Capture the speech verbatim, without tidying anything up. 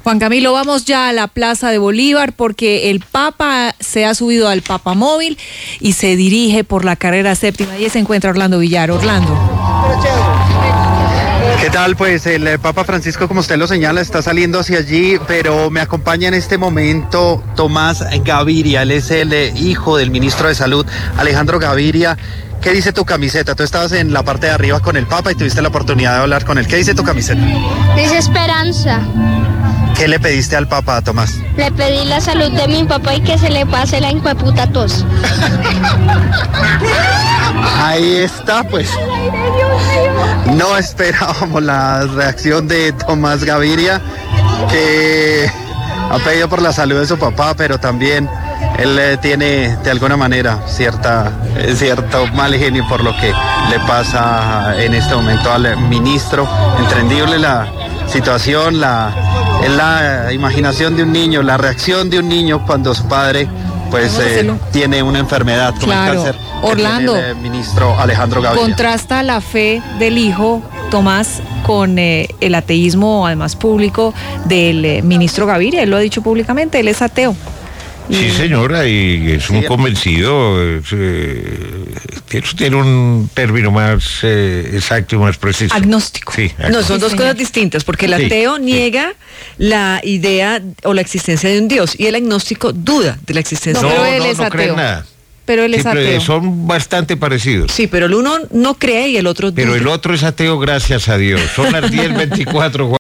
Juan Camilo, vamos ya a la Plaza de Bolívar porque el Papa se ha subido al Papamóvil y se dirige por la carrera séptima. Y se encuentra Orlando Villar. Orlando. ¿Qué tal? Pues el Papa Francisco, como usted lo señala, está saliendo hacia allí, pero me acompaña en este momento Tomás Gaviria. Él es el hijo del ministro de Salud, Alejandro Gaviria. ¿Qué dice tu camiseta? Tú estabas en la parte de arriba con el Papa y tuviste la oportunidad de hablar con él. ¿Qué dice tu camiseta? Dice esperanza. ¿Qué le pediste al Papa, Tomás? Le pedí la salud de mi papá y que se le pase la hijueputa tos. Ahí está, pues. No esperábamos la reacción de Tomás Gaviria, que ha pedido por la salud de su papá, pero también él eh, tiene de alguna manera cierta, eh, cierto mal genio por lo que le pasa en este momento al ministro. Entendible la situación, la, es la imaginación de un niño, la reacción de un niño cuando su padre pues eh, tiene una enfermedad como claro. el cáncer. Orlando, el ministro Alejandro Gaviria. Contrasta la fe del hijo Tomás con eh, el ateísmo, además público, del eh, ministro Gaviria. Él lo ha dicho públicamente, él es ateo. Sí, señora, y es un sí, convencido. Es, eh, eso tiene un término más eh, exacto y más preciso. Agnóstico. Sí, agnóstico. No, son dos cosas distintas, porque el ateo sí, niega sí. la idea o la existencia de un Dios, y el agnóstico duda de la existencia no, de un Dios. Dios. No, él es no, no ateo. cree nada. Pero él es Siempre ateo. Son bastante parecidos. Sí, pero el uno no cree y el otro duda. Pero el otro es ateo, gracias a Dios. Son las diez veinticuatro.